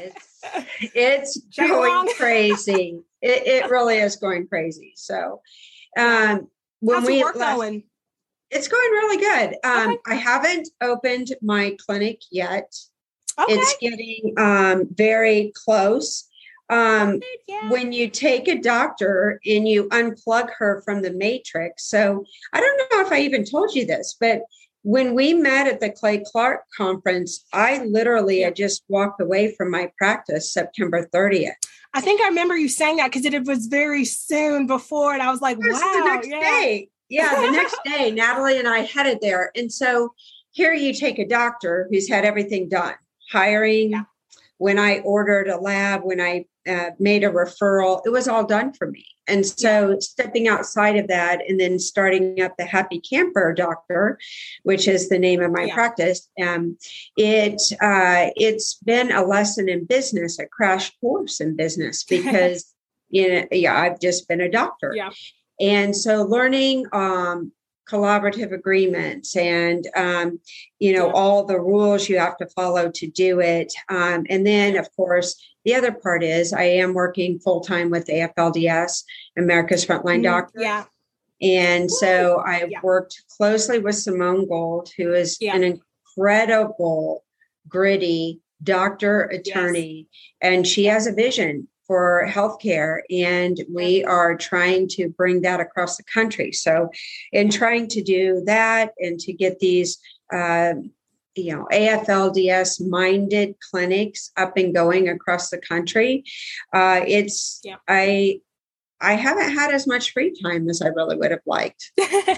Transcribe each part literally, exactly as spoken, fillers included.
It's, it's Jay going Wong. crazy. It, it really is going crazy. So, um, when How's we the work left, going? it's going really good. Um, Okay. I haven't opened my clinic yet. Okay. It's getting um, very close. Um, Yeah. when you take a doctor and you unplug her from the matrix. So I don't know if I even told you this, but when we met at the Clay Clark conference, I literally Yeah. had just walked away from my practice September thirtieth. I think I remember you saying that because it, it was very soon before. And I was like, It was wow. the next yeah. day. Yeah, the next day, Natalie and I headed there. And so here you take a doctor who's had everything done, hiring, Yeah. when I ordered a lab, when I uh, made a referral, it was all done for me. And so yeah. stepping outside of that and then starting up the Happy Camper Doctor, which is the name of my yeah. practice, um, it, uh, it's been a lesson in business, a crash course in business because, you know, yeah, I've just been a doctor. Yeah. And so learning um, collaborative agreements and, um, you know, yeah. all the rules you have to follow to do it. Um, and then, of course, the other part is I am working full-time with A F L D S, America's Frontline mm, Doctors. Yeah. And so I've yeah. worked closely with Simone Gold, who is yeah. an incredible, gritty doctor, attorney, yes. and she has a vision for healthcare, and we are trying to bring that across the country. So in trying to do that and to get these, uh, you know, A F L D S minded clinics up and going across the country, uh, it's, yeah. I, I haven't had as much free time as I really would have liked.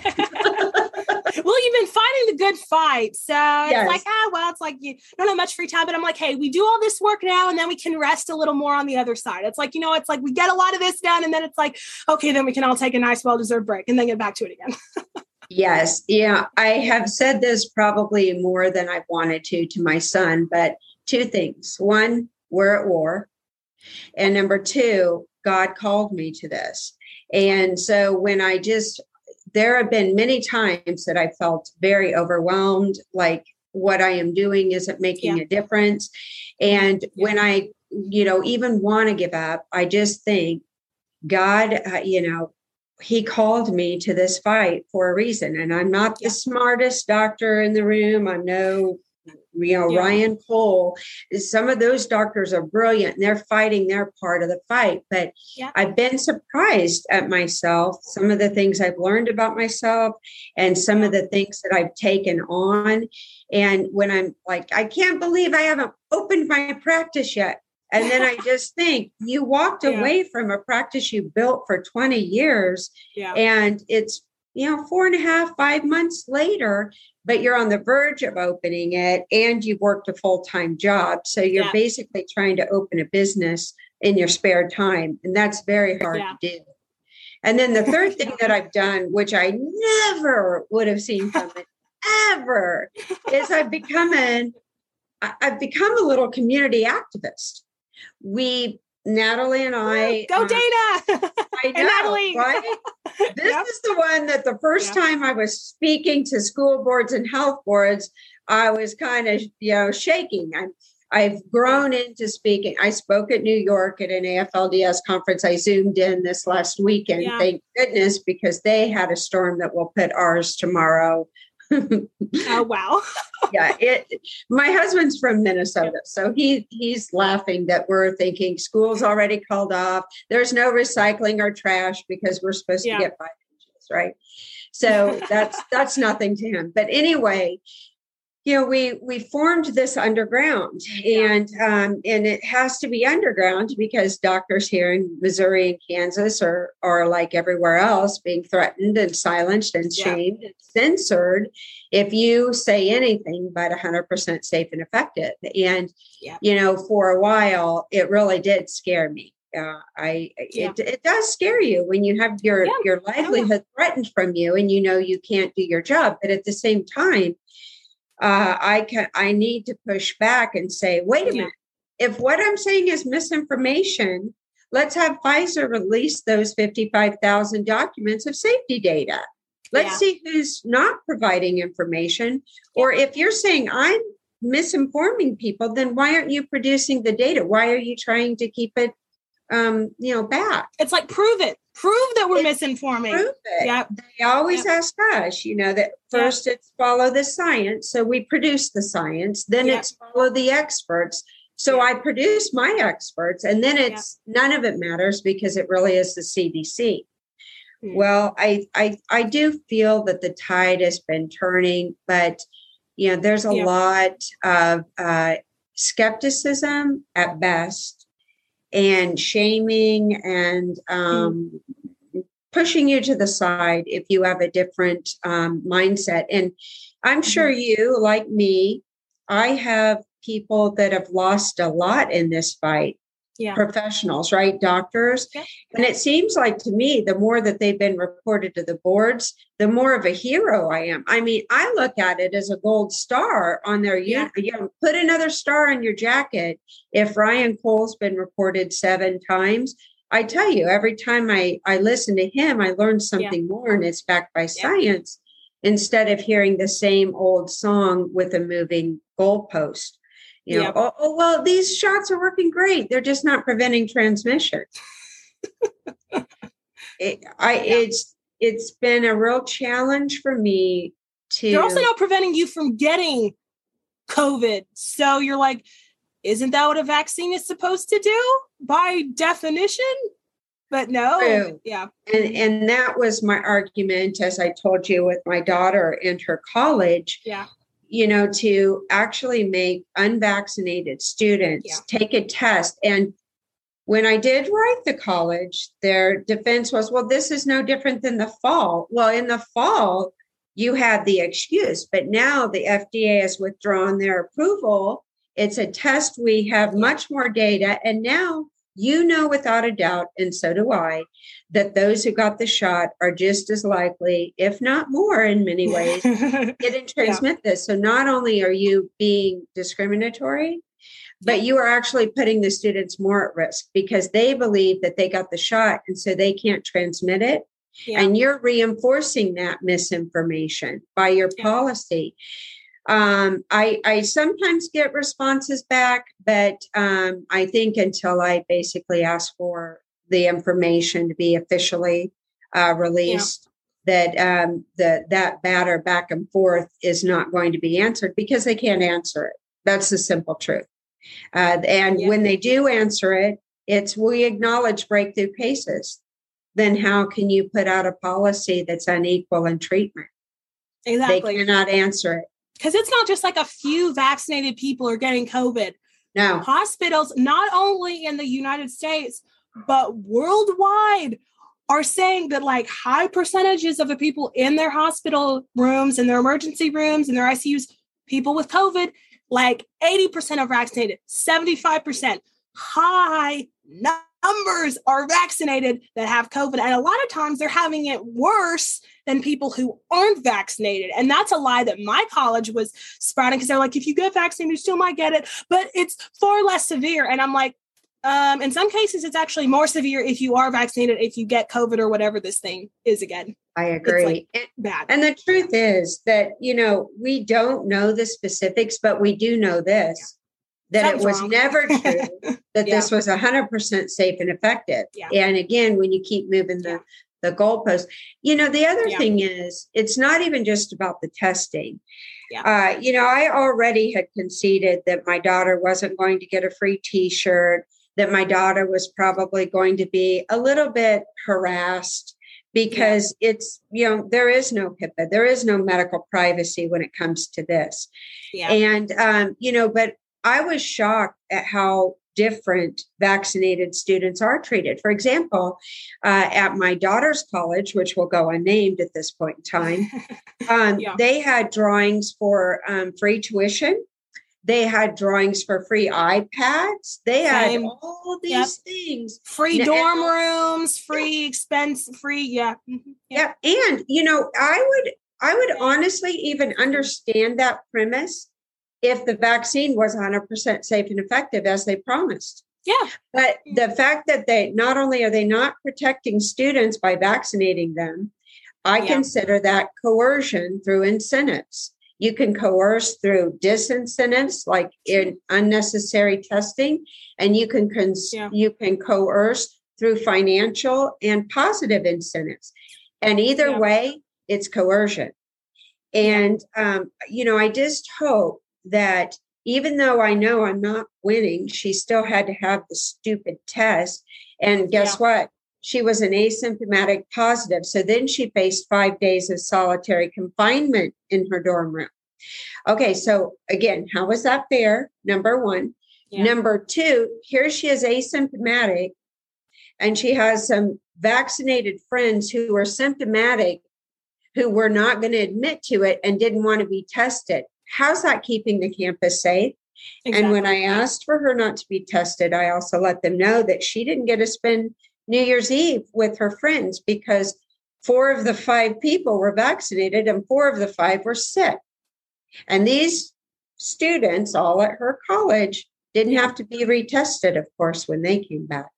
Well, you've been fighting the good fight. So yes. it's like, ah, well, it's like you don't have much free time, but I'm like, hey, we do all this work now and then we can rest a little more on the other side. It's like, you know, it's like we get a lot of this done and then it's like, okay, then we can all take a nice, well-deserved break and then get back to it again. Yes. Yeah. I have said this probably more than I wanted to, to my son, but two things. One, we're at war. And number two, God called me to this. And so when I just, there have been many times that I felt very overwhelmed, like what I am doing isn't making yeah. a difference. And yeah. when I, you know, even want to give up, I just think God, uh, you know, he called me to this fight for a reason. And I'm not yeah. the smartest doctor in the room. I'm no, you know, yeah. Ryan Cole. Some of those doctors are brilliant and they're fighting their part of the fight. But yeah. I've been surprised at myself, some of the things I've learned about myself and some yeah. of the things that I've taken on. And when I'm like, I can't believe I haven't opened my practice yet. And then I just think you walked yeah. away from a practice you built for twenty years yeah. and it's, you know, four and a half, five months later, but you're on the verge of opening it and you've worked a full-time job. So you're yeah. basically trying to open a business in your spare time. And that's very hard yeah. to do. And then the third thing that I've done, which I never would have seen coming ever, is I've become an, I've become a little community activist. We, Natalie and I. Go uh, Dana! I know, Natalie. right? This yep. is the one that the first yep. time I was speaking to school boards and health boards, I was kind of, you know, shaking. I'm, I've grown into speaking. I spoke at New York at an A F L D S conference. I Zoomed in this last weekend, yeah. thank goodness, because they had a storm that will put ours tomorrow. Oh, wow. yeah. It, my husband's from Minnesota, so he he's laughing that we're thinking school's already called off. There's no recycling or trash because we're supposed yeah. to get five inches, right? So that's that's nothing to him. But anyway, you know, we we formed this underground, yeah. and um, and it has to be underground because doctors here in Missouri and Kansas are are like everywhere else, being threatened and silenced and shamed yeah. and censored if you say anything but one hundred percent safe and effective. And yeah. you know, for a while, it really did scare me. Uh, I yeah. it, it does scare you when you have your yeah. your livelihood yeah. threatened from you, and you know you can't do your job, but at the same time. Uh, I can. I need to push back and say, wait a yeah. minute. If what I'm saying is misinformation, let's have Pfizer release those fifty-five thousand documents of safety data. Let's yeah. see who's not providing information. Or if you're saying I'm misinforming people, then why aren't you producing the data? Why are you trying to keep it, um, you know, back? It's like, prove it. Prove that we're It's misinforming. Prove it. Yep. They always Yep. ask us, you know, that first yep. it's follow the science. So we produce the science. Then yep. it's follow the experts. So yep. I produce my experts. And then it's yep. none of it matters because it really is the C D C. Hmm. Well, I, I, I do feel that the tide has been turning, but, you know, there's a yep. lot of uh, skepticism at best, and shaming and um, mm. pushing you to the side if you have a different um, mindset. And I'm mm-hmm. sure you, like me, I have people that have lost a lot in this fight. Yeah. Professionals, right? Doctors. Yeah. And it seems like to me, the more that they've been reported to the boards, the more of a hero I am. I mean, I look at it as a gold star on their, yeah. you know, put another star on your jacket. If Ryan Cole's been reported seven times, I tell you, every time I, I listen to him, I learn something yeah. more, and it's backed by yeah. science instead of hearing the same old song with a moving goalpost. You know, yep. oh, oh, well, these shots are working great. They're just not preventing transmission. it, I, yeah. It's it's been a real challenge for me to. They're also not preventing you from getting COVID. So you're like, isn't that what a vaccine is supposed to do by definition? But no, True. yeah. And and that was my argument, as I told you, with my daughter in her college. Yeah. You know, to actually make unvaccinated students yeah. take a test. And when I did write the college, their defense was, well, this is no different than the fall. Well, in the fall, you had the excuse, but now the F D A has withdrawn their approval. It's a test. We have much more data. And now you know without a doubt, and so do I, that those who got the shot are just as likely, if not more in many ways, get and transmit yeah. this. So not only are you being discriminatory, but you are actually putting the students more at risk because they believe that they got the shot and so they can't transmit it. Yeah. And you're reinforcing that misinformation by your yeah. policy. Um, I, I sometimes get responses back, but um, I think until I basically ask for the information to be officially uh, released, yeah. that um, the, that batter back and forth is not going to be answered because they can't answer it. That's the simple truth. Uh, and yeah. when they do answer it, it's we acknowledge breakthrough cases. Then how can you put out a policy that's unequal in treatment? Exactly. They cannot answer it. Because it's not just like a few vaccinated people are getting COVID. No. Hospitals, not only in the United States, but worldwide, are saying that like high percentages of the people in their hospital rooms, in their emergency rooms, in their I C Us, people with COVID, like eighty percent are vaccinated, seventy-five percent. High numbers are vaccinated that have COVID. And a lot of times they're having it worse than people who aren't vaccinated. And that's a lie that my college was sprouting because they're like, if you get vaccinated, you still might get it, but it's far less severe. And I'm like, um, in some cases, it's actually more severe if you are vaccinated, if you get COVID or whatever this thing is again. I agree. Like and, bad. And the truth is that, you know, we don't know the specifics, but we do know this. Yeah. That Something's it was wrong. Never true that yeah. this was one hundred percent safe and effective. Yeah. And again, when you keep moving the, yeah. the goalpost, you know, the other yeah. thing is it's not even just about the testing. Yeah. Uh, you know, I already had conceded that my daughter wasn't going to get a free T-shirt, that my daughter was probably going to be a little bit harassed because yeah. it's, you know, there is no HIPAA, there is no medical privacy when it comes to this. Yeah. And, um, you know, but I was shocked at how different vaccinated students are treated. For example, uh, at my daughter's college, which will go unnamed at this point in time, um, yeah. they had drawings for um, free tuition. They had drawings for free iPads. They Same. had all these yep. things. Free dorm rooms, free yeah. expense, free, yeah. Mm-hmm. yeah. Yeah. And, you know, I would, I would honestly even understand that premise if the vaccine was one hundred percent safe and effective as they promised. Yeah. But the fact that they, not only are they not protecting students by vaccinating them, I yeah. consider that coercion through incentives. You can coerce through disincentives, like in unnecessary testing, and you can cons- yeah. you can coerce through financial and positive incentives. And either yeah. way, it's coercion. And, um, you know, I just hope that even though I know I'm not winning, she still had to have the stupid test. And guess yeah. what? She was an asymptomatic positive. So then she faced five days of solitary confinement in her dorm room. Okay, so again, how was that fair? Number one. Yeah. Number two, here she is asymptomatic, and she has some vaccinated friends who are symptomatic, who were not going to admit to it and didn't want to be tested. How's that keeping the campus safe? Exactly. And when I asked for her not to be tested, I also let them know that she didn't get to spend New Year's Eve with her friends because four of the five people were vaccinated and four of the five were sick. And these students, all at her college, didn't have to be retested, of course, when they came back.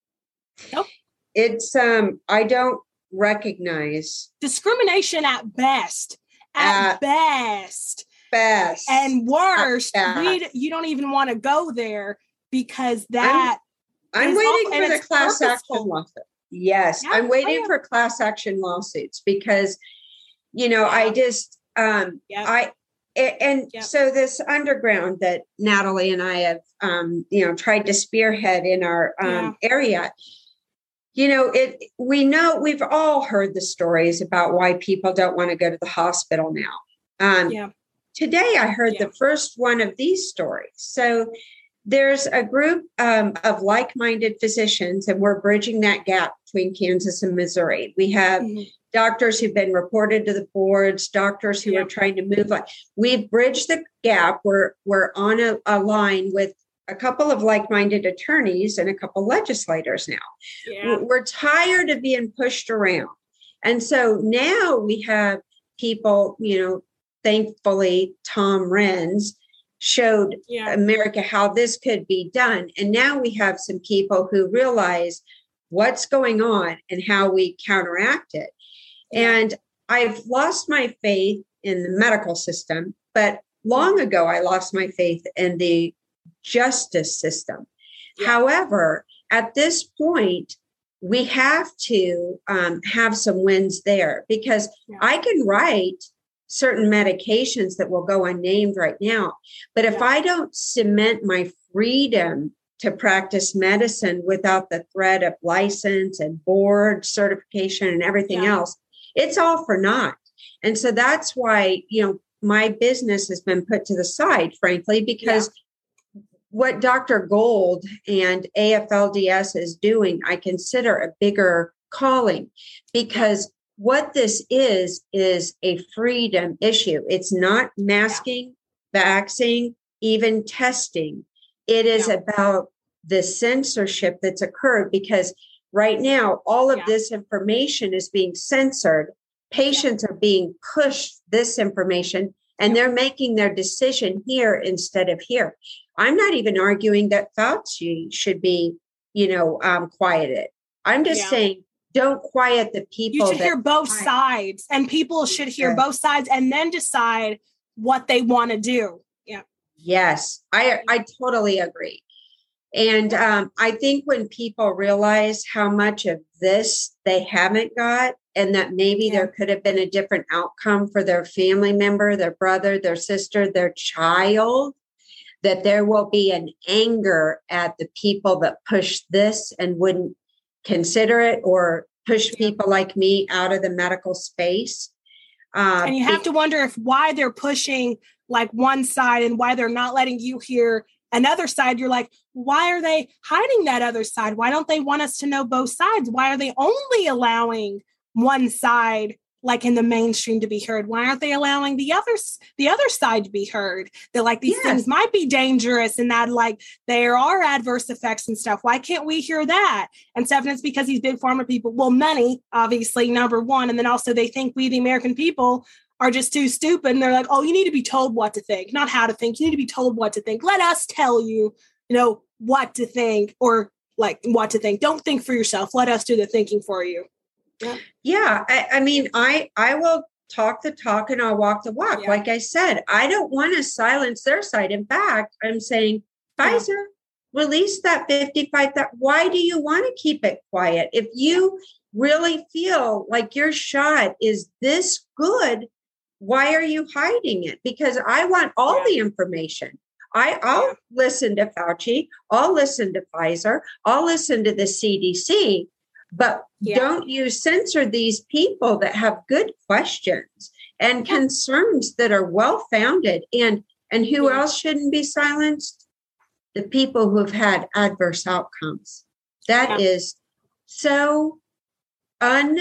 Nope. It's, um, I don't recognize discrimination at best, at, at best, best, and worst. We, you don't even want to go there because that. I'm, I'm waiting all, for the class purposeful. action lawsuit. Yes, yeah, I'm waiting for class action lawsuits because, you know, yeah. I just, um, yeah. I. And yeah. so this underground that Natalie and I have, um, you know, tried to spearhead in our um, yeah. area, you know, it. we know we've all heard the stories about why people don't want to go to the hospital now. Um, yeah. Today, I heard yeah. the first one of these stories. So there's a group um, of like-minded physicians, and we're bridging that gap between Kansas and Missouri. We have mm-hmm. doctors who've been reported to the boards, doctors who yeah. are trying to move on. We've bridged the gap. We're, we're on a, a line with a couple of like-minded attorneys and a couple legislators now. Yeah. We're tired of being pushed around. And so now we have people, you know, thankfully, Tom Renz showed yeah. America how this could be done. And now we have some people who realize what's going on and how we counteract it. And I've lost my faith in the medical system, but long ago, I lost my faith in the justice system. Yeah. However, at this point, we have to um, have some wins there because yeah. I can write certain medications that will go unnamed right now. But if yeah. I don't cement my freedom to practice medicine without the threat of license and board certification and everything yeah. else, it's all for naught. And so that's why, you know, my business has been put to the side, frankly, because yeah. what Doctor Gold and A F L D S is doing, I consider a bigger calling because what this is, is a freedom issue. It's not masking, yeah. vaxxing, even testing. It is yeah. about the censorship that's occurred because right now, all of yeah. this information is being censored. Patients yeah. are being pushed this information and they're making their decision here instead of here. I'm not even arguing that Fauci should be, you know, um, quieted. I'm just yeah. saying, don't quiet the people. You should hear both quiet. sides, and people should hear yeah. both sides and then decide what they want to do. Yeah. Yes, I I totally agree. And um, I think when people realize how much of this they haven't got, and that maybe yeah. there could have been a different outcome for their family member, their brother, their sister, their child, that there will be an anger at the people that push this and wouldn't consider it or push people like me out of the medical space. Uh, and you have to wonder if why they're pushing like one side and why they're not letting you hear another side. You're like, why are they hiding that other side? Why don't they want us to know both sides? Why are they only allowing one side, like in the mainstream, to be heard? Why aren't they allowing the other, the other side to be heard? That like these yes. things might be dangerous and that like there are adverse effects and stuff. Why can't we hear that? And stuff. And it's because these big pharma people, well, money, obviously, number one. And then also they think we, the American people, are just too stupid. And they're like, oh, you need to be told what to think, not how to think. You need to be told what to think. Let us tell you, you know, what to think or like what to think. Don't think for yourself. Let us do the thinking for you. Yeah. Yeah. I, I mean, I, I will talk the talk and I'll walk the walk. Yeah. Like I said, I don't want to silence their side. In fact, I'm saying, Yeah. Pfizer, release that fifty-five. That why do you want to keep it quiet? If you really feel like your shot is this good, why are you hiding it? Because I want all Yeah. the information. I, I'll Yeah. listen to Fauci. I'll listen to Pfizer. I'll listen to the C D C. But Yeah. don't you censor these people that have good questions and Yeah. concerns that are well-founded. And, and who Yeah. else shouldn't be silenced? The people who have had adverse outcomes. That Yeah. is so un,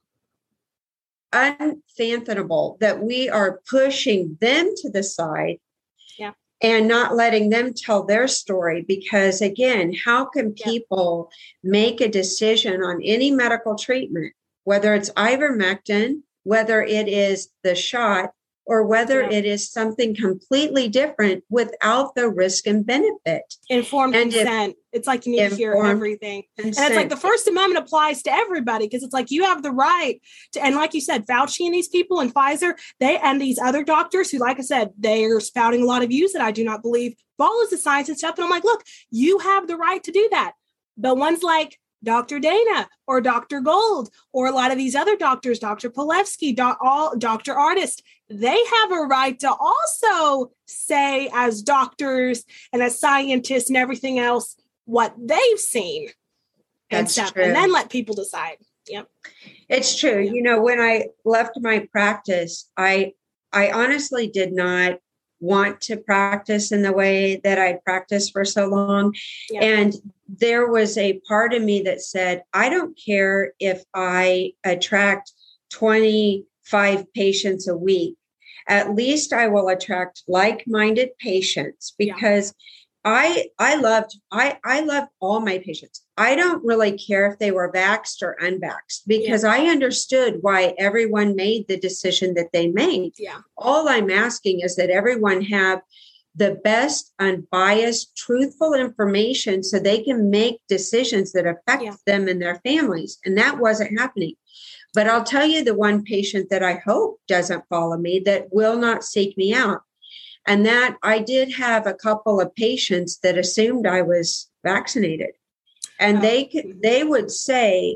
unfathomable that we are pushing them to the side. Yeah. And not letting them tell their story. Because again, how can people yeah. make a decision on any medical treatment, whether it's ivermectin, whether it is the shot, or whether yeah. it is something completely different without the risk and benefit? Informed and consent. If, it's like you need to hear everything. Consent. And it's like the First Amendment applies to everybody because it's like you have the right to, and like you said, Fauci and these people and Pfizer, they and these other doctors who, like I said, they are spouting a lot of views that I do not believe follows the science and stuff. And I'm like, look, you have the right to do that. But ones like Doctor Dana or Doctor Gold or a lot of these other doctors, Doctor Palevsky, doc, all Doctor Artist, they have a right to also say as doctors and as scientists and everything else what they've seen and That's stuff, true. and then let people decide. Yep, it's true. Yep. You know, when I left my practice, I I honestly did not want to practice in the way that I practiced for so long. Yeah. And there was a part of me that said, I don't care if I attract twenty-five patients a week. At least I will attract like-minded patients because yeah. I I loved I I loved all my patients. I don't really care if they were vaxxed or unvaxxed because yeah. I understood why everyone made the decision that they made. Yeah. All I'm asking is that everyone have the best unbiased, truthful information so they can make decisions that affect yeah. them and their families. And that wasn't happening. But I'll tell you the one patient that I hope doesn't follow me, that will not seek me out. And that I did have a couple of patients that assumed I was vaccinated. And oh. they could, they would say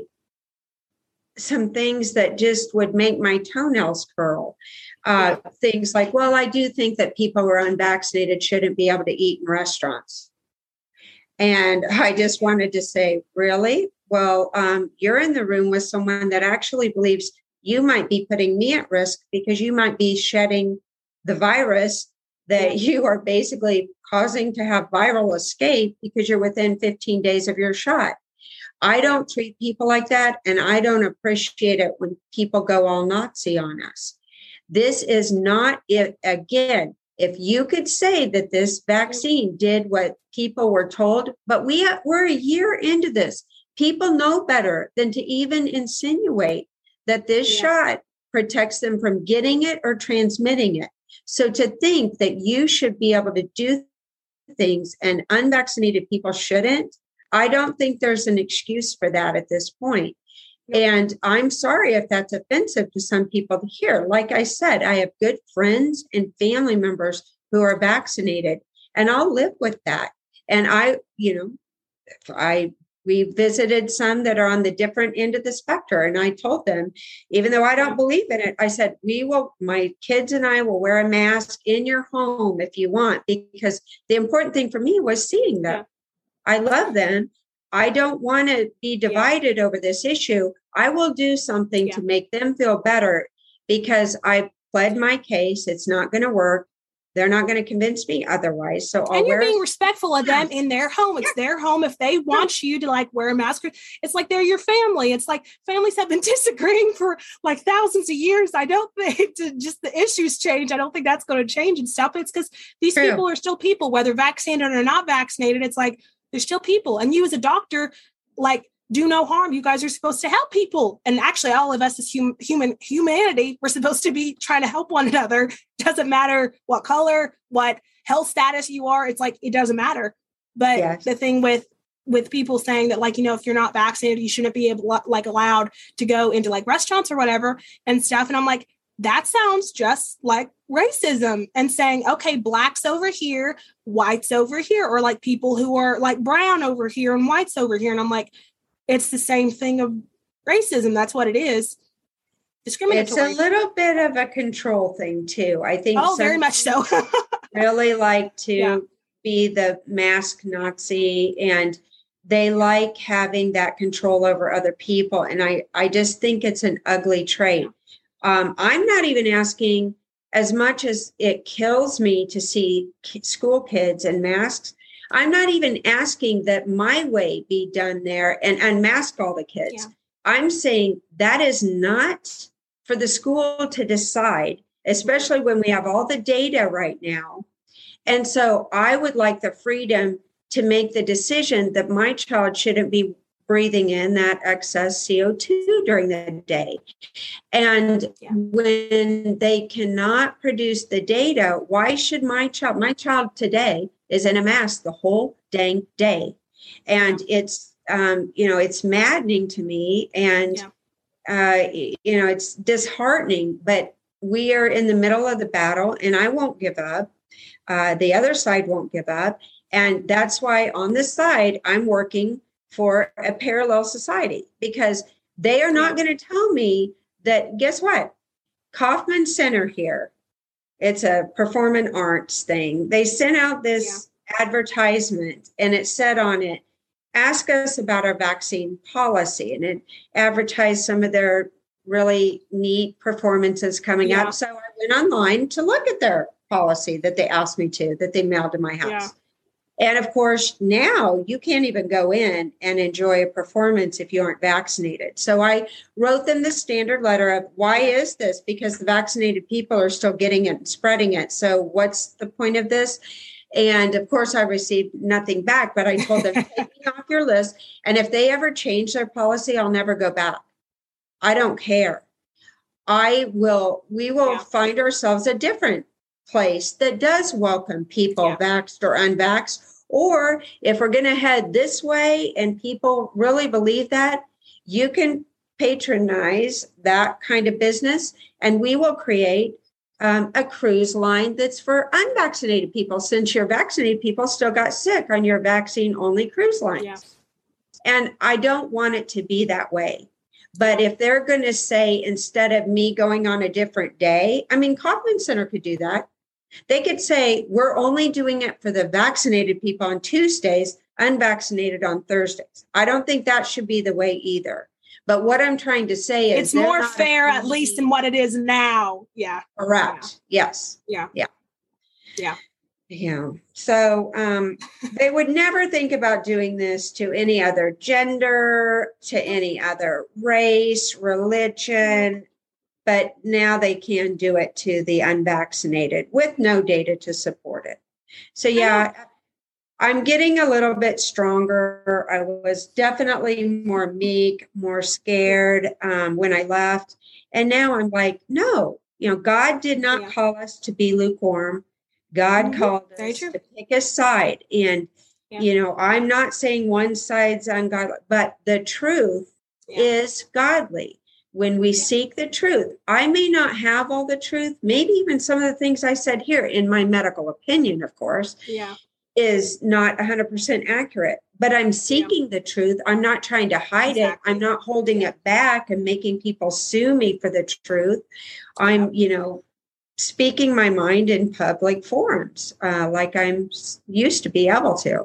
some things that just would make my toenails curl. Uh, yeah. Things like, well, I do think that people who are unvaccinated shouldn't be able to eat in restaurants. And I just wanted to say, really? Well, um, you're in the room with someone that actually believes you might be putting me at risk because you might be shedding the virus that you are basically causing to have viral escape because you're within fifteen days of your shot. I don't treat people like that, and I don't appreciate it when people go all Nazi on us. This is not it. Again, if you could say that this vaccine did what people were told, but we have, we're a year into this. People know better than to even insinuate that this yes. shot protects them from getting it or transmitting it. So to think that you should be able to do things and unvaccinated people shouldn't, I don't think there's an excuse for that at this point. And I'm sorry if that's offensive to some people to hear. Like I said, I have good friends and family members who are vaccinated, and I'll live with that. And I, you know, I we visited some that are on the different end of the spectrum. And I told them, even though I don't believe in it, I said, we will, my kids and I will wear a mask in your home if you want, because the important thing for me was seeing them. Yeah. I love them. I don't want to be divided yeah. over this issue. I will do something yeah. to make them feel better because I pled my case. It's not going to work. They're not going to convince me otherwise. So I'll and you're wear being respectful of them in their home. It's yeah. their home. If they want you to like wear a mask, it's like they're your family. It's like families have been disagreeing for like thousands of years. I don't think to just the issues change. I don't think that's going to change and stuff. It's because these True. people are still people, whether vaccinated or not vaccinated. It's like they're still people. And you as a doctor, like, do no harm. You guys are supposed to help people. And actually, all of us as hum- human humanity, we're supposed to be trying to help one another. Doesn't matter what color, what health status you are. It's like, it doesn't matter. But yes. the thing with with people saying that, like, you know, if you're not vaccinated, you shouldn't be able, like allowed to go into like restaurants or whatever and stuff. And I'm like, that sounds just like racism, and saying, okay, blacks over here, whites over here, or like people who are like brown over here and whites over here. And I'm like, it's the same thing of racism. That's what it is. Discriminatory. It's a little bit of a control thing too. I think. Oh, very much so. really like to yeah. be the mask Nazi, and they like having that control over other people. And I, I just think it's an ugly trait. Um, I'm not even asking, as much as it kills me to see school kids in masks, I'm not even asking that my way be done there and unmask all the kids. Yeah. I'm saying that is not for the school to decide, especially when we have all the data right now. And so I would like the freedom to make the decision that my child shouldn't be breathing in that excess C O two during the day. And yeah. when they cannot produce the data, why should my child, my child today is in a mask the whole dang day. And it's, um, you know, it's maddening to me. And, yeah. uh, you know, it's disheartening, but we are in the middle of the battle, and I won't give up. Uh, the other side won't give up. And that's why on this side, I'm working for a parallel society, because they are not going to tell me that, guess what? Kauffman Center here, it's a performing arts thing. They sent out this yeah. advertisement, and it said on it, ask us about our vaccine policy. And it advertised some of their really neat performances coming yeah. up. So I went online to look at their policy that they asked me to, that they mailed to my house. Yeah. And of course, now you can't even go in and enjoy a performance if you aren't vaccinated. So I wrote them the standard letter of, why is this? Because the vaccinated people are still getting it and spreading it. So what's the point of this? And of course, I received nothing back, but I told them, take me off your list. And if they ever change their policy, I'll never go back. I don't care. I will, we will yeah. find ourselves a different place that does welcome people, yeah. vaxxed or unvaxxed. Or if we're going to head this way and people really believe that, you can patronize that kind of business, and we will create um, a cruise line that's for unvaccinated people, since your vaccinated people still got sick on your vaccine-only cruise lines. Yeah. And I don't want it to be that way. But if they're going to say, instead of me going on a different day, I mean, Kauffman Center could do that. They could say, we're only doing it for the vaccinated people on Tuesdays, unvaccinated on Thursdays. I don't think that should be the way either. But what I'm trying to say is, it's more fair, at least, than what it is now. Yeah. Correct. Yeah. Yes. Yeah. Yeah. Yeah. Yeah. So um, they would never think about doing this to any other gender, to any other race, religion. But now they can do it to the unvaccinated with no data to support it. So, yeah, I'm getting a little bit stronger. I was definitely more meek, more scared um, when I left. And now I'm like, no, you know, God did not yeah. call us to be lukewarm. God mm-hmm. called Very us true. to pick a side. And, yeah. you know, I'm not saying one side's ungodly, but the truth yeah. is godly. When we seek the truth, I may not have all the truth, maybe even some of the things I said here, in my medical opinion, of course, yeah. is not one hundred percent accurate, but I'm seeking yeah. the truth. I'm not trying to hide exactly. it. I'm not holding it back and making people sue me for the truth. Yeah. I'm, you know, speaking my mind in public forums, uh, like I'm used to be able to.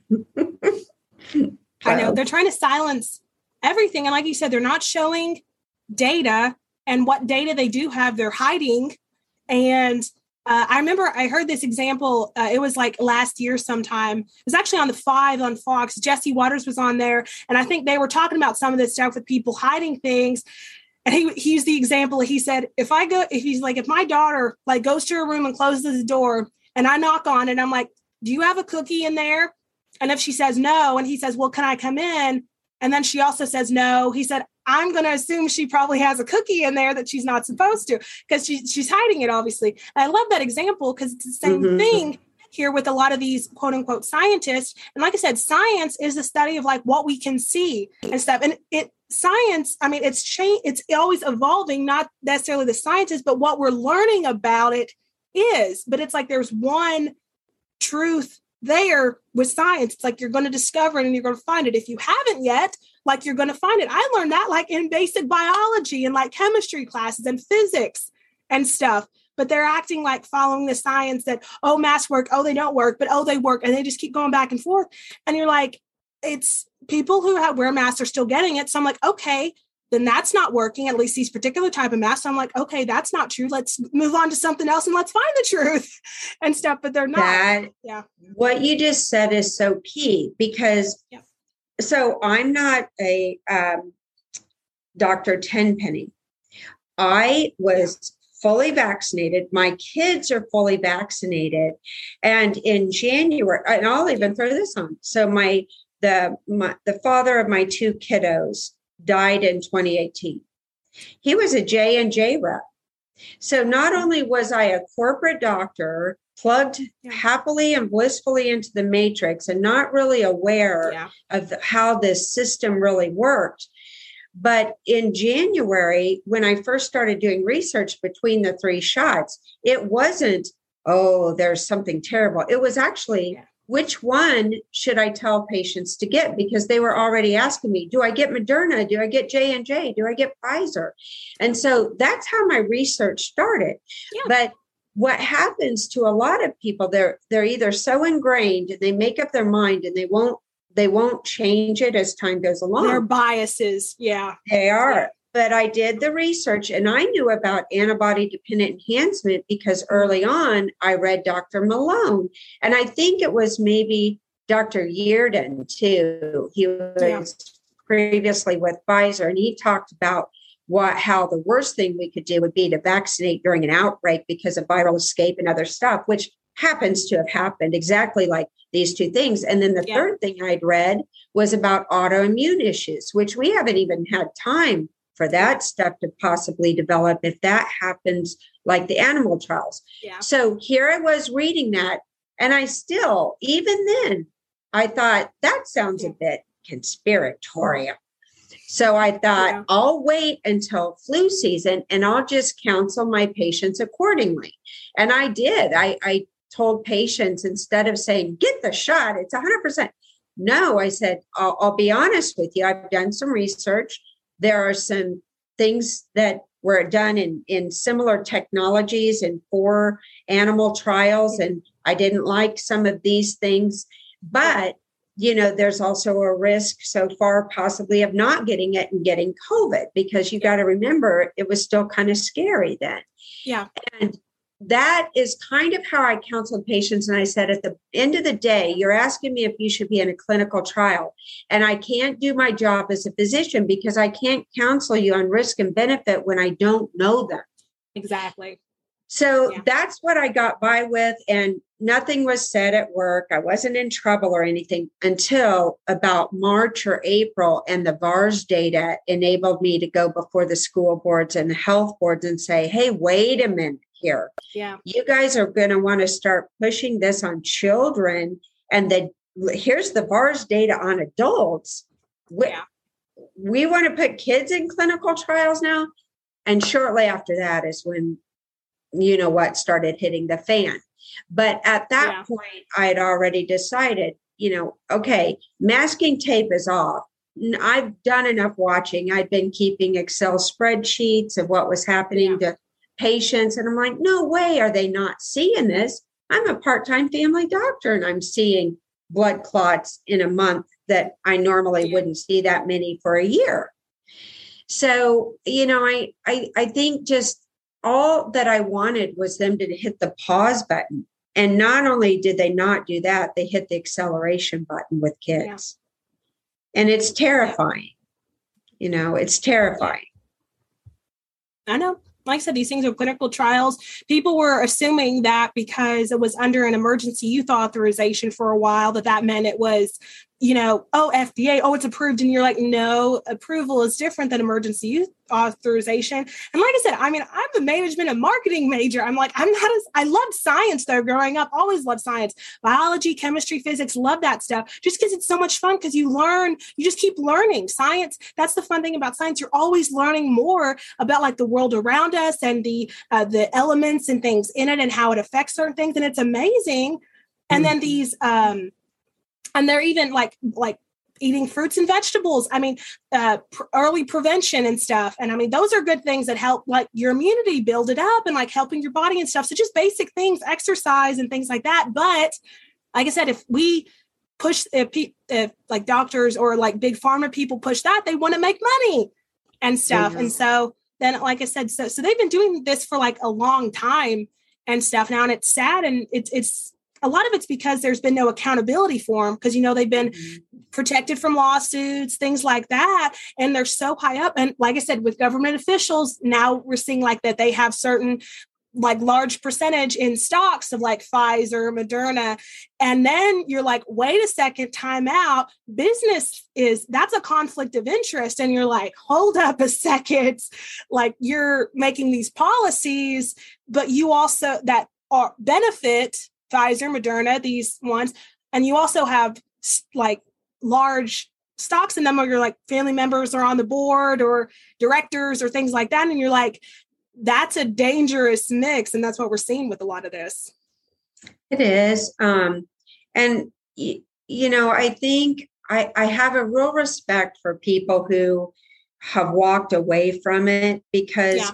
so. I know they're trying to silence everything. And like you said, they're not showing data, and what data they do have, they're hiding. And uh, I remember I heard this example. Uh, it was like last year sometime. It was actually on the Five on Fox. Jesse Waters was on there. And I think they were talking about some of this stuff with people hiding things. And he, he used the example. He said, if I go, if he's like, if my daughter like goes to her room and closes the door and I knock on it, I'm like, do you have a cookie in there? And if she says no, and he says, well, can I come in? And then she also says no. He said, I'm going to assume she probably has a cookie in there that she's not supposed to, because she, she's hiding it, obviously. And I love that example because it's the same mm-hmm. thing here with a lot of these quote unquote scientists. And like I said, science is the study of like what we can see and stuff. And it science, I mean, it's change, it's always evolving, not necessarily the scientists, but what we're learning about it is. But it's like there's one truth there with science. It's like you're going to discover it and you're going to find it. If you haven't yet, like you're going to find it. I learned that like in basic biology and like chemistry classes and physics and stuff. But they're acting like following the science that, oh, masks work, oh, they don't work, but oh, they work. And they just keep going back and forth. And you're like, it's people who have wear masks are still getting it. So I'm like, okay, then that's not working, at least these particular type of masks. So I'm like, okay, that's not true. Let's move on to something else and let's find the truth and stuff. But they're not. That, yeah. What you just said is so key because yeah. So I'm not a um, Doctor Tenpenny. I was fully vaccinated. My kids are fully vaccinated. And in January, and I'll even throw this on. So my the my, the father of my two kiddos died in twenty eighteen. He was a J and J rep. So not only was I a corporate doctor plugged yeah. happily and blissfully into the matrix and not really aware yeah. of how this system really worked, but in January, when I first started doing research between the three shots, it wasn't, oh, there's something terrible. It was actually, yeah. which one should I tell patients to get? Because they were already asking me, do I get Moderna? Do I get J and J? Do I get Pfizer? And so that's how my research started. Yeah. But what happens to a lot of people, they're they're either so ingrained and they make up their mind and they won't they won't change it as time goes along. Their biases, yeah. They are. Yeah. But I did the research and I knew about antibody dependent enhancement because early on I read Doctor Malone. And I think it was maybe Doctor Yearden too. He was yeah. previously with Pfizer and he talked about what how the worst thing we could do would be to vaccinate during an outbreak because of viral escape and other stuff, which happens to have happened exactly like these two things. And then the yeah. third thing I'd read was about autoimmune issues, which we haven't even had time for that stuff to possibly develop if that happens like the animal trials. Yeah. So here I was reading that. And I still, even then, I thought that sounds a bit conspiratorial. So I thought yeah. I'll wait until flu season and I'll just counsel my patients accordingly. And I did. I, I told patients instead of saying, get the shot, it's one hundred percent. No, I said, I'll, I'll be honest with you. I've done some research. There are some things that were done in, in similar technologies and for animal trials. And I didn't like some of these things. But you know, there's also a risk so far possibly of not getting it and getting COVID because you got to remember it was still kind of scary then. Yeah. And that is kind of how I counseled patients. And I said, at the end of the day, you're asking me if you should be in a clinical trial. And I can't do my job as a physician because I can't counsel you on risk and benefit when I don't know them. Exactly. So yeah. that's what I got by with. And nothing was said at work. I wasn't in trouble or anything until about March or April. And the V A R S data enabled me to go before the school boards and the health boards and say, hey, wait a minute here. Yeah. You guys are going to want to start pushing this on children. And then here's the V A R S data on adults. We, yeah. we want to put kids in clinical trials now. And shortly after that is when, you know what, started hitting the fan. But at that yeah. point, I had already decided, you know, okay, masking tape is off. I've done enough watching. I'd been keeping Excel spreadsheets of what was happening yeah. to patients. And I'm like, no way are they not seeing this. I'm a part-time family doctor and I'm seeing blood clots in a month that I normally yeah. wouldn't see that many for a year. So, you know, I, I, I think just all that I wanted was them to hit the pause button. And not only did they not do that, they hit the acceleration button with kids. Yeah. And it's terrifying. You know, it's terrifying. I know. Like I said, these things are clinical trials. People were assuming that because it was under an emergency use authorization for a while, that that meant it was you know, oh, F D A, oh, it's approved. And you're like, no, approval is different than emergency use authorization. And like I said, I mean, I'm a management and marketing major. I'm like, I'm not as, I loved science though, growing up, always loved science, biology, chemistry, physics, love that stuff just because it's so much fun because you learn, you just keep learning science. That's the fun thing about science. You're always learning more about like the world around us and the, uh, the elements and things in it and how it affects certain things. And it's amazing. And then these, um, and they're even like, like, eating fruits and vegetables. I mean, uh, pr- early prevention and stuff. And I mean, those are good things that help like your immunity build it up and like helping your body and stuff. So just basic things, exercise and things like that. But like I said, if we push, if, pe- if like doctors or like big pharma people push that, they want to make money and stuff. Mm-hmm. And so then, like I said, so, so they've been doing this for like a long time and stuff now. And it's sad. And it's, it's, a lot of it's because there's been no accountability for them because, you know, they've been protected from lawsuits, things like that. And they're so high up. And like I said, with government officials, now we're seeing like that they have certain like large percentage in stocks of like Pfizer, Moderna. And then you're like, wait a second, time out. Business is, that's a conflict of interest. And you're like, hold up a second. Like you're making these policies, but you also that are benefit Pfizer, Moderna, these ones. And you also have like large stocks in them where you're like family members are on the board or directors or things like that. And you're like, that's a dangerous mix. And that's what we're seeing with a lot of this. It is. Um, and, y- you know, I think I, I have a real respect for people who have walked away from it because, yeah.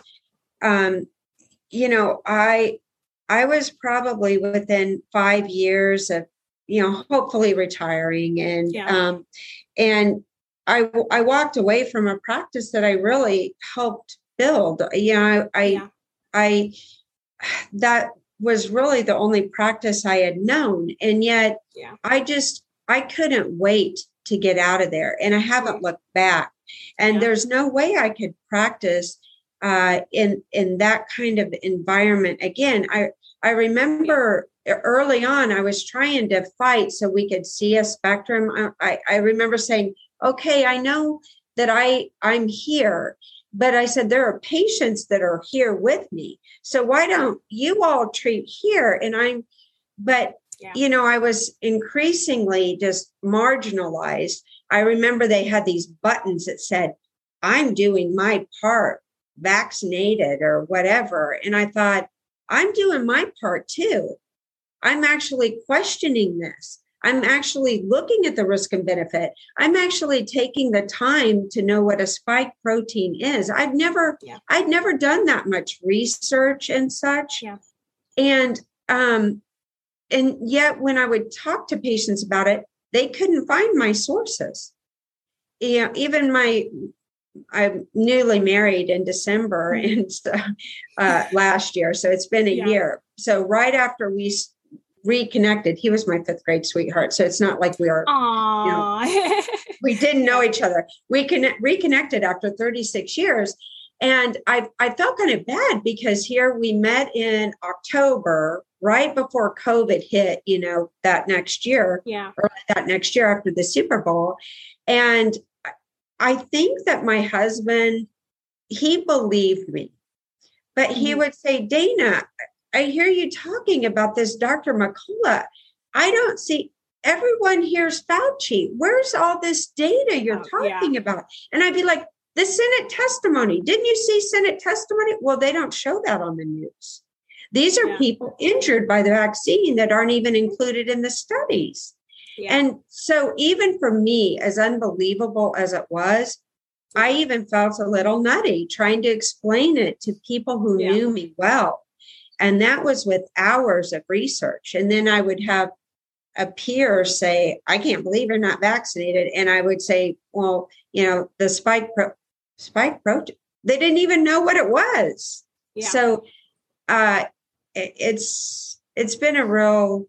um, you know, I, I was probably within five years of, you know, hopefully retiring. And, yeah. um, and I, I walked away from a practice that I really helped build. You know, I, yeah. I, I, that was really the only practice I had known. And yet yeah. I just, I couldn't wait to get out of there. And I haven't looked back. And yeah. there's no way I could practice Uh, in in that kind of environment again. I I remember early on I was trying to fight so we could see a spectrum. I, I remember saying, okay, I know that I I'm here, but I said there are patients that are here with me. So why don't you all treat here? And I'm, but yeah. you know, I was increasingly just marginalized. I remember they had these buttons that said, I'm doing my part, vaccinated or whatever. And I thought, I'm doing my part too. I'm actually questioning this. I'm actually looking at the risk and benefit. I'm actually taking the time to know what a spike protein is. I've never, yeah. I'd never done that much research and such. Yeah. And, um, and yet when I would talk to patients about it, they couldn't find my sources. You know, even my, I'm newly married in December and uh, last year. So it's been a yeah. year. So right after we reconnected, he was my fifth grade sweetheart. So it's not like we are, you know, we didn't know each other. We connect, reconnected after thirty-six years. And I, I felt kind of bad because here we met in October, right before COVID hit, you know, that next year, yeah. or that next year after the Super Bowl. And I think that my husband, he believed me, but he mm-hmm. would say, Dana, I hear you talking about this Doctor McCullough. I don't see, everyone hears Fauci. Where's all this data you're oh, talking yeah. about? And I'd be like, the Senate testimony. Didn't you see Senate testimony? Well, they don't show that on the news. These are yeah. people injured by the vaccine that aren't even included in the studies. Yeah. And so even for me, as unbelievable as it was, I even felt a little nutty trying to explain it to people who yeah. knew me well. And that was with hours of research. And then I would have a peer say, I can't believe you're not vaccinated. And I would say, well, you know, the spike, pro- spike protein, they didn't even know what it was. Yeah. So uh, it, it's it's been a real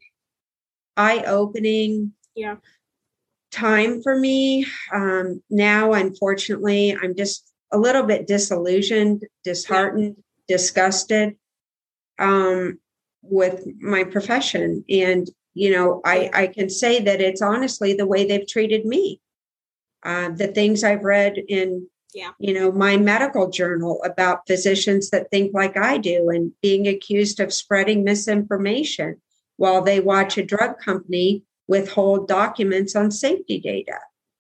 eye-opening yeah. time for me. Um, now, unfortunately, I'm just a little bit disillusioned, disheartened, yeah. disgusted um, with my profession. And you know, I, I can say that it's honestly the way they've treated me. Uh, the things I've read in, yeah. you know, my medical journal about physicians that think like I do and being accused of spreading misinformation while they watch a drug company withhold documents on safety data.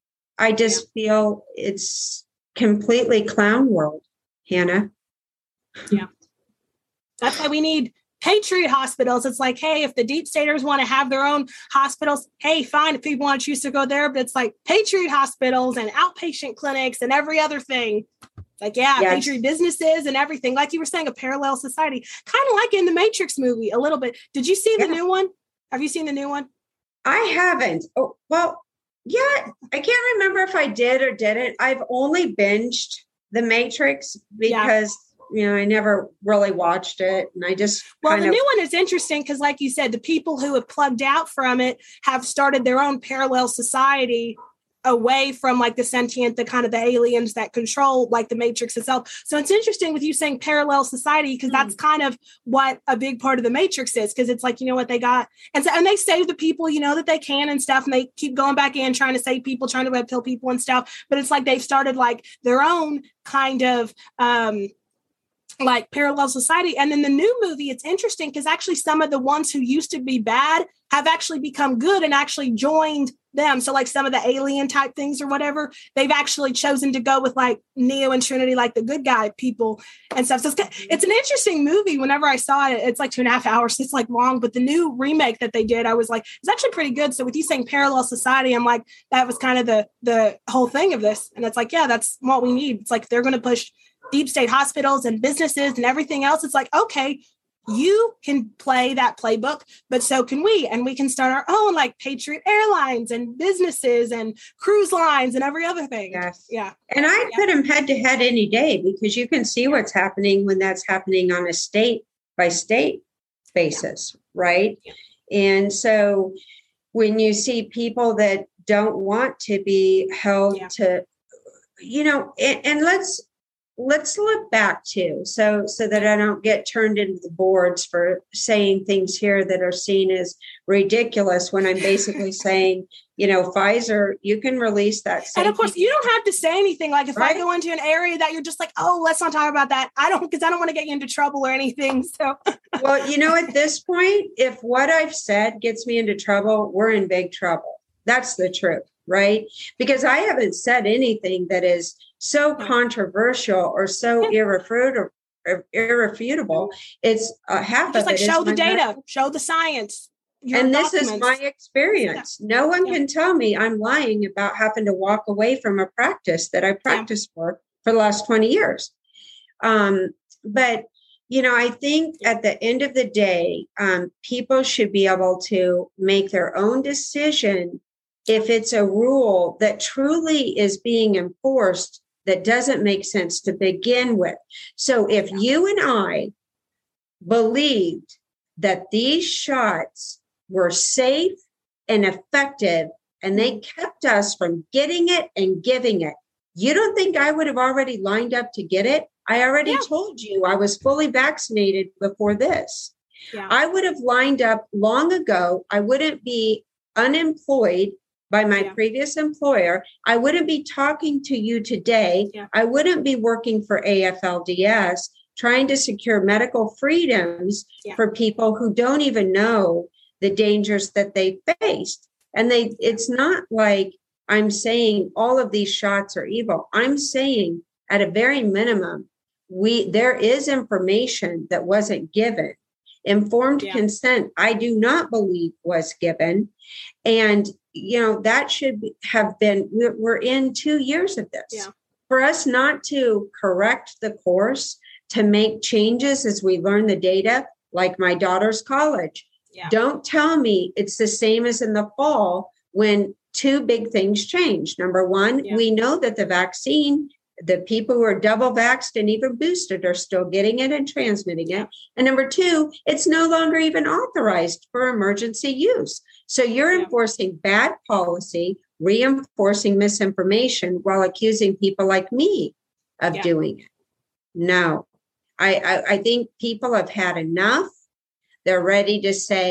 I just yeah. feel it's completely clown world, Hannah. Yeah. That's why we need Patriot hospitals. It's like, hey, if the deep staters want to have their own hospitals, hey, fine. If people want to choose to go there, but it's like Patriot hospitals and outpatient clinics and every other thing. Like, yeah, yes. Patriot businesses and everything. Like you were saying, a parallel society, kind of like in the Matrix movie a little bit. Did you see yeah. the new one? Have you seen the new one? I haven't. Oh, well, yeah, I can't remember if I did or didn't. I've only binged the Matrix because yeah. you know, I never really watched it. And I just Well, the of- new one is interesting because, like you said, the people who have plugged out from it have started their own parallel society away from like the sentient, the kind of the aliens that control like the Matrix itself. So it's interesting with you saying parallel society, because mm-hmm. that's kind of what a big part of the Matrix is, because it's like, you know what they got. And so, and they save the people, you know, that they can and stuff. And they keep going back in, trying to save people, trying to red pill people and stuff. But it's like they've started like their own kind of, um, like parallel society. And then the new movie, it's interesting because actually some of the ones who used to be bad have actually become good and actually joined them. So like some of the alien type things or whatever, they've actually chosen to go with like Neo and Trinity, like the good guy people and stuff. So it's, it's an interesting movie. Whenever I saw it, it's like two and a half hours. It's like long, but the new remake that they did, I was like, it's actually pretty good. So with you saying parallel society, I'm like, that was kind of the, the whole thing of this. And it's like, yeah, that's what we need. It's like, they're going to push deep state hospitals and businesses and everything else. It's like, okay, you can play that playbook, but so can we. And we can start our own like Patriot Airlines and businesses and cruise lines and every other thing. Yes. Yeah. And I yeah. put them head to head any day, because you can see yeah. what's happening when that's happening on a state by state basis. Yeah. Right. Yeah. And so when you see people that don't want to be held yeah. to, you know, and, and let's, Let's look back too, so so that I don't get turned into the boards for saying things here that are seen as ridiculous, when I'm basically saying, you know, Pfizer, you can release that. And of course, you don't have to say anything. Like if right? I go into an area that you're just like, oh, let's not talk about that. I don't, because I don't want to get you into trouble or anything. So, well, you know, at this point, if what I've said gets me into trouble, we're in big trouble. That's the truth, right? Because I haven't said anything that is so controversial or so irrefutable. Irrefutable. It's uh, half just of like it show the data, method. show the science. And this documents. Is my experience. Yeah. No one yeah. can tell me I'm lying about having to walk away from a practice that I practiced yeah. for for the last twenty years. Um, but, you know, I think at the end of the day, um, people should be able to make their own decision if it's a rule that truly is being enforced that doesn't make sense to begin with. So if you and I believed that these shots were safe and effective and they kept us from getting it and giving it, you don't think I would have already lined up to get it? I already yeah. told you I was fully vaccinated before this. Yeah. I would have lined up long ago. I wouldn't be unemployed by my yeah. previous employer. I wouldn't be talking to you today. Yeah. I wouldn't be working for A F L D S, trying to secure medical freedoms yeah. for people who don't even know the dangers that they faced. And they, it's not like I'm saying all of these shots are evil. I'm saying at a very minimum, we, there is information that wasn't given. Informed yeah. consent, I do not believe was given. And, you know, that should have been, we're, we're in two years of this. Yeah. For us not to correct the course, to make changes as we learn the data, like my daughter's college. Yeah. Don't tell me it's the same as in the fall when two big things change. Number one, yeah. we know that the vaccine, the people who are double vaxxed and even boosted are still getting it and transmitting it. And number two, it's no longer even authorized for emergency use. So you're yeah. enforcing bad policy, reinforcing misinformation while accusing people like me of yeah. doing it. No, I, I, I think people have had enough. They're ready to say,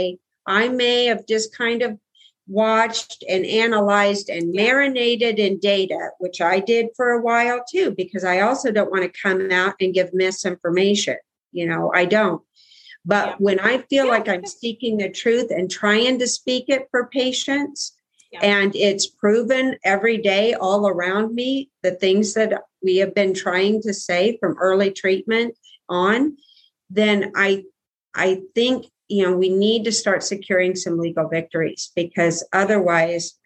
I may have just kind of watched and analyzed and Yeah. marinated in data, which I did for a while too, because I also don't want to come out and give misinformation. You know, I don't. But Yeah. when I feel Yeah. like I'm speaking the truth and trying to speak it for patients, Yeah. and it's proven every day all around me, the things that we have been trying to say from early treatment on, then I, I think, you know, we need to start securing some legal victories, because otherwise,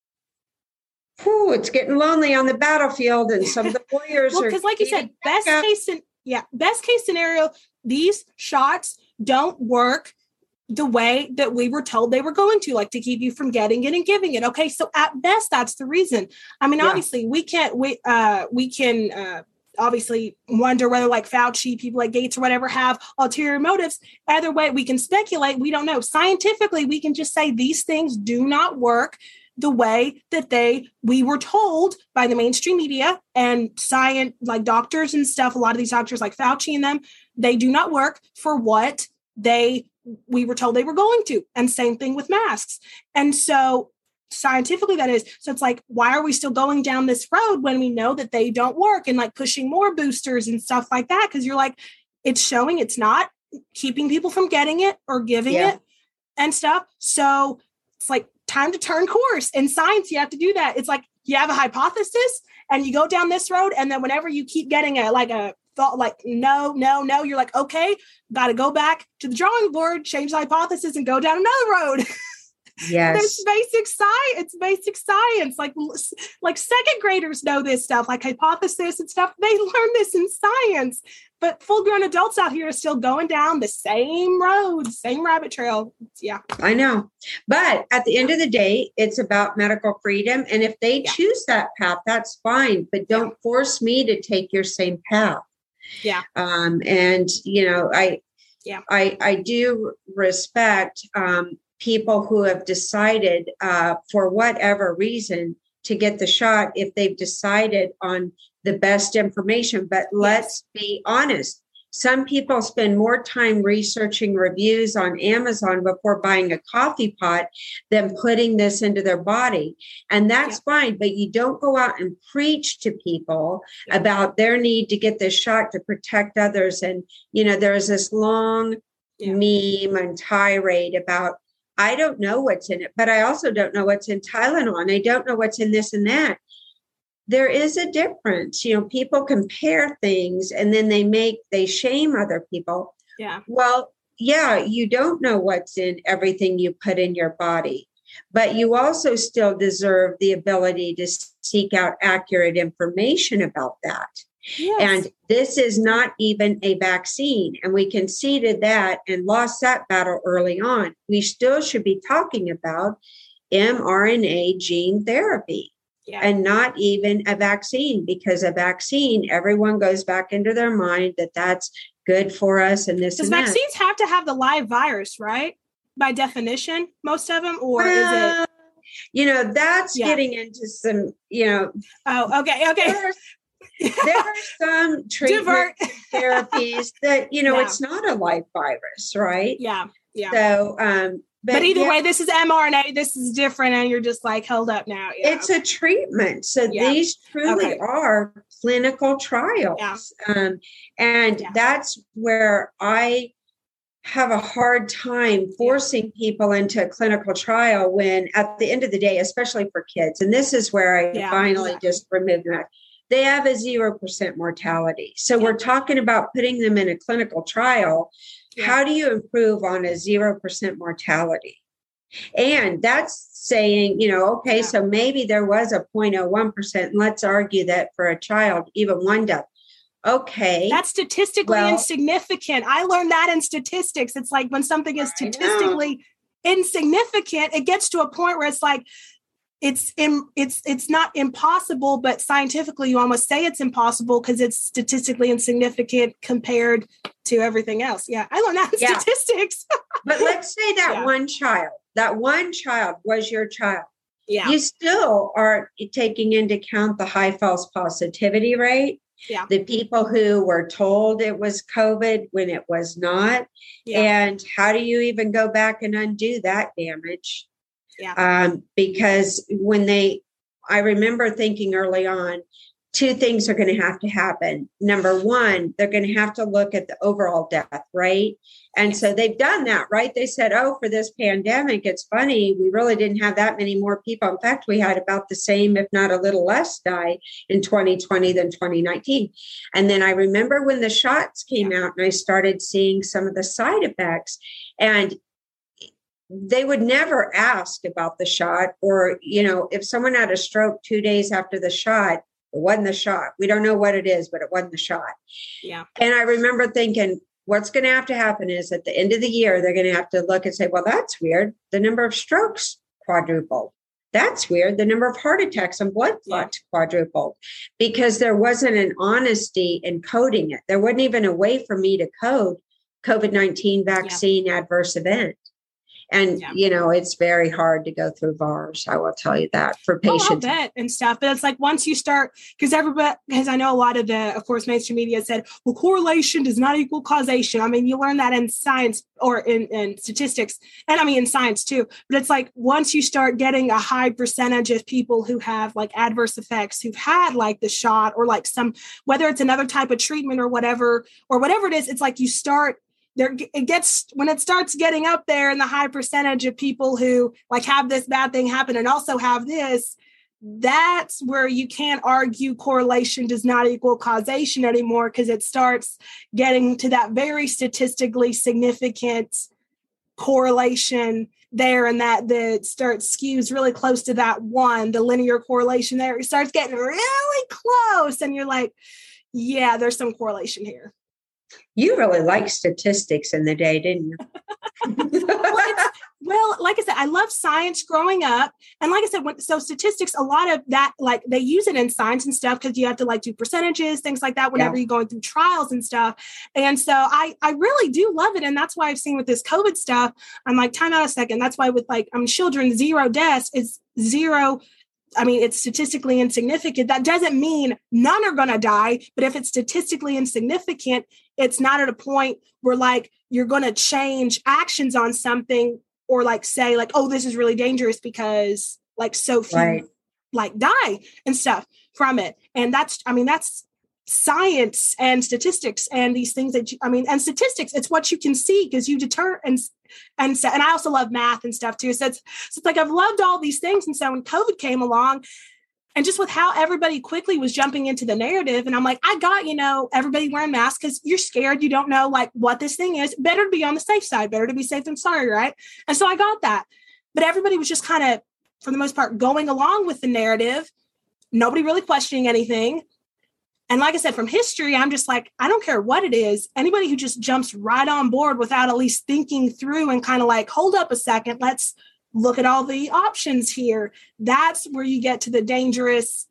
whew, it's getting lonely on the battlefield, and some of the warriors well, are. Because, like you said, best case, yeah, best case scenario, these shots don't work the way that we were told they were going to, like to keep you from getting it and giving it. Okay, so at best, that's the reason. I mean, yeah. obviously, we can't. We uh, we can. Uh, obviously wonder whether like Fauci, people like Gates or whatever have ulterior motives. Either way, we can speculate. We don't know. Scientifically, we can just say these things do not work the way that they, we were told by the mainstream media and science, like doctors and stuff. A lot of these doctors like Fauci and them, they do not work for what they, we were told they were going to. And same thing with masks. And so scientifically that is, so it's like, why are we still going down this road when we know that they don't work, and like pushing more boosters and stuff like that? Because you're like, it's showing it's not keeping people from getting it or giving yeah. it and stuff. So it's like time to turn course. In science, you have to do that. It's like you have a hypothesis and you go down this road, and then whenever you keep getting a like a thought like no, no, no, you're like, okay, got to go back to the drawing board, change the hypothesis, and go down another road. Yes. It's basic science. It's basic science. Like, like second graders know this stuff, like hypothesis and stuff. They learn this in science, but full grown adults out here are still going down the same road, same rabbit trail. Yeah. I know. But at the end of the day, it's about medical freedom. And if they yeah. choose that path, that's fine, but don't yeah. force me to take your same path. Yeah. Um, and you know, I, yeah, I, I do respect, um, people who have decided uh, for whatever reason to get the shot if they've decided on the best information. But let's yes. be honest. Some people spend more time researching reviews on Amazon before buying a coffee pot than putting this into their body. And that's yeah. fine. But you don't go out and preach to people yeah. about their need to get this shot to protect others. And, you know, there's this long yeah. meme and tirade about, I don't know what's in it, but I also don't know what's in Tylenol, and I don't know what's in this and that. There is a difference. You know, people compare things and then they make, they shame other people. Yeah. Well, yeah, you don't know what's in everything you put in your body, but you also still deserve the ability to seek out accurate information about that. Yes. And this is not even a vaccine. And we conceded that and lost that battle early on. We still should be talking about mRNA gene therapy yeah. and not even a vaccine, because a vaccine, everyone goes back into their mind that that's good for us and this Does and that. vaccines have to have the live virus, right? By definition, most of them, or well, is it? You know, that's yeah. getting into some, you know. Oh, okay. Okay. There are some treatment therapies that, you know, yeah. it's not a live virus, right? Yeah. Yeah. So, um, but, but either yeah. way, this is mRNA. This is different. And you're just like held up now. Yeah. It's a treatment. So yeah. these truly okay. are clinical trials. Yeah. Um, and yeah. that's where I have a hard time forcing yeah. people into a clinical trial when at the end of the day, especially for kids, and this is where I yeah, finally exactly. just removed that. They have a zero percent mortality. So yeah. we're talking about putting them in a clinical trial. Yeah. How do you improve on a zero percent mortality? And that's saying, you know, okay, yeah. so maybe there was a zero point zero one percent. And let's argue that for a child, even one death. Okay. That's statistically well, insignificant. I learned that in statistics. It's like when something is statistically insignificant, it gets to a point where it's like, It's im- it's it's not impossible, but scientifically you almost say it's impossible because it's statistically insignificant compared to everything else. Yeah, I learned that in yeah. statistics. But let's say that yeah. one child, that one child was your child. Yeah. You still are taking into account the high false positivity rate. Yeah. The people who were told it was COVID when it was not. Yeah. And how do you even go back and undo that damage? Yeah. Um, because when they, I remember thinking early on, two things are going to have to happen. Number one, they're going to have to look at the overall death rate. And Yes. so they've done that, right? They said, oh, for this pandemic, it's funny. We really didn't have that many more people. In fact, we had about the same, if not a little less, die in twenty twenty than twenty nineteen. And then I remember when the shots came out and I started seeing some of the side effects, and they would never ask about the shot, or, you know, if someone had a stroke two days after the shot, it wasn't the shot. We don't know what it is, but it wasn't the shot. Yeah. And I remember thinking, what's going to have to happen is at the end of the year, they're going to have to look and say, well, that's weird. The number of strokes quadrupled. That's weird. The number of heart attacks and blood clots yeah. quadrupled, because there wasn't an honesty in coding it. There wasn't even a way for me to code COVID nineteen vaccine yeah. adverse event. And, yeah. you know, it's very hard to go through V A R S. I will tell you that for patients. Oh, I'll bet and stuff. But it's like once you start, because everybody, because I know a lot of the, of course, mainstream media said, well, correlation does not equal causation. I mean, you learn that in science or in, in statistics, and I mean, in science too. But it's like once you start getting a high percentage of people who have like adverse effects, who've had like the shot or like some, whether it's another type of treatment or whatever, or whatever it is, it's like you start there, it gets, when it starts getting up there in the high percentage of people who like have this bad thing happen and also have this, that's where you can't argue correlation does not equal causation anymore, because it starts getting to that very statistically significant correlation there, and that the starts skews really close to that one, the linear correlation there. It starts getting really close, and you're like, yeah, there's some correlation here. You really liked statistics in the day, didn't you? well, well, like I said, I love science growing up. And like I said, when, so statistics, a lot of that, like they use it in science and stuff, because you have to like do percentages, things like that, whenever yeah. you're going through trials and stuff. And so I, I really do love it. And that's why I've seen with this COVID stuff, I'm like, time out a second. That's why with like, I'm children, zero deaths is zero. I mean, it's statistically insignificant. That doesn't mean none are going to die. But if it's statistically insignificant, it's not at a point where like you're going to change actions on something, or like say like, oh, this is really dangerous because like so few right. like die and stuff from it. And that's, I mean, that's science and statistics and these things that you, I mean, and statistics, it's what you can see because you deter and and so, and I also love math and stuff too. So it's, so it's like I've loved all these things. And so when COVID came along, and just with how everybody quickly was jumping into the narrative, and I'm like, I got, you know, everybody wearing masks because you're scared. You don't know like what this thing is. Better to be on the safe side. Better to be safe than sorry, right? And so I got that. But everybody was just kind of, for the most part, going along with the narrative. Nobody really questioning anything. And like I said, from history, I'm just like, I don't care what it is. Anybody who just jumps right on board without at least thinking through and kind of like, hold up a second, let's look at all the options here. That's where you get to the dangerous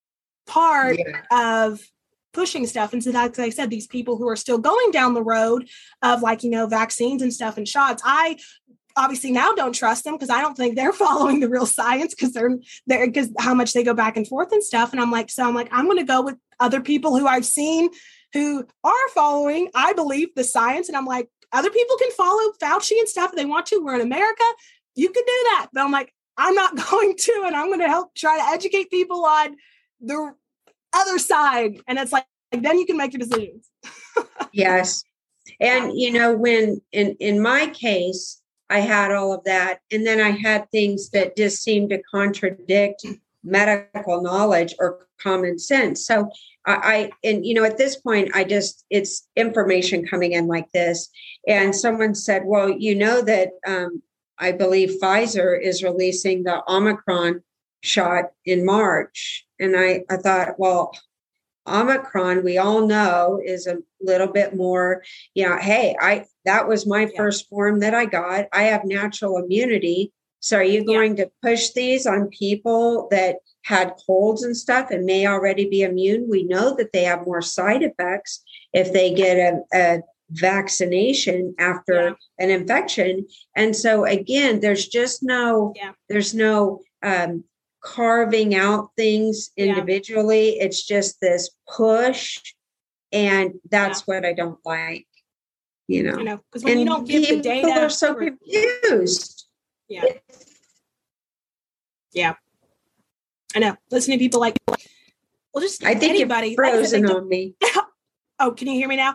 part yeah. of pushing stuff. And so like I said, these people who are still going down the road of like, you know, vaccines and stuff and shots, I obviously now don't trust them because I don't think they're following the real science, because they're there because how much they go back and forth and stuff. And I'm like, so I'm like, I'm going to go with other people who I've seen who are following, I believe, the science. And I'm like, other people can follow Fauci and stuff if they want to. We're in America. You can do that. But I'm like, I'm not going to, and I'm going to help try to educate people on the other side. And it's like, like then you can make your decisions. Yes. And, you know, when in, in my case, I had all of that. And then I had things that just seemed to contradict medical knowledge or common sense. So I, I, and, you know, at this point, I just, it's information coming in like this. And someone said, well, you know, that um, I believe Pfizer is releasing the Omicron shot in March. And I, I thought, well, Omicron, we all know, is a little bit more, you know, hey, I, that was my yeah. first form that I got. I have natural immunity. So are you going yeah. to push these on people that had colds and stuff and may already be immune? We know that they have more side effects if they get a, a vaccination after yeah. an infection. And so again, there's just no, yeah. there's no um, carving out things individually. Yeah. It's just this push. And that's yeah. what I don't like, you know. I know, because when and you don't give the data. People are so or, confused. Yeah. Yeah. I know. Listening to people like, well, just I think anybody. You're frozen like on me. Oh, can you hear me now?